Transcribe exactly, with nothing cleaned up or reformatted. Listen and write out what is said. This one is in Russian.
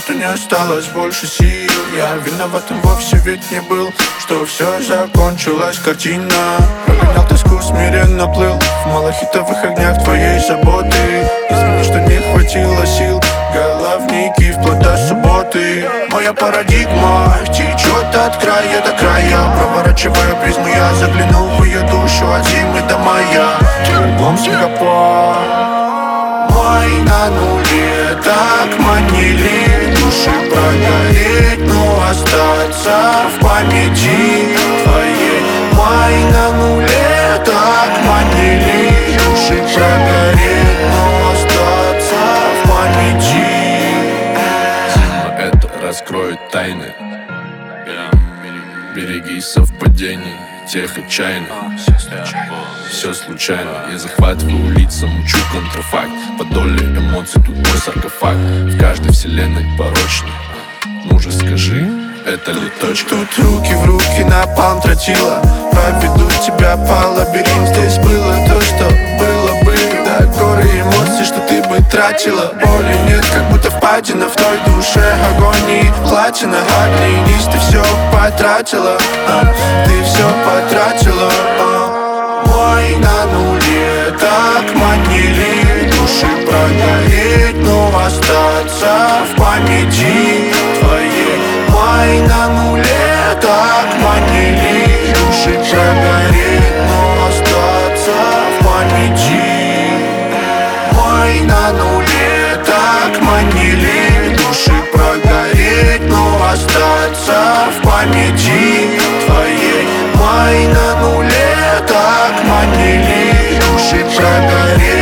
что не осталось больше сил. Я виноватым вовсе ведь не был, что все закончилась картина. Прогонял тоску, смиренно плыл в малахитовых огнях твоей заботы. Извини, что не хватило сил, головники вплоть до субботы. Моя парадигма течет от края до края. Проворачивая призму, я заглянул в ее душу от зимы до мая. Альбом Сингапур мой на нуле, так манили души прогореть, но остаться в памяти твоей. Май на нуле, так манили души прогореть, но остаться в памяти. Зима это раскроет тайны. Береги совпадений, тех отчаянно. Все случайно, я захватываю лица, мучу контрафакт. По доле эмоций тут мой саркофаг. В каждой вселенной порочной. Ну же скажи, это ли точка? Тут руки в руки напалм тротила. Проведу тебя по лабиринту. Здесь было то, что было бы. Да, горы эмоций, что ты бы тратила. Боли нет, как будто впадина в той душе агонии. Платина, оглянись, ты все потратила, а, ты все потратила, а. Мой на нуле, так манили души прогореть, но остаться в памяти твоей. Мой на нуле, так манили души прогореть, но остаться в памяти. Мой на нуле, так манили души прогореть, но остаться в памяти твоей. Мой на нуле, так манили души прогореть.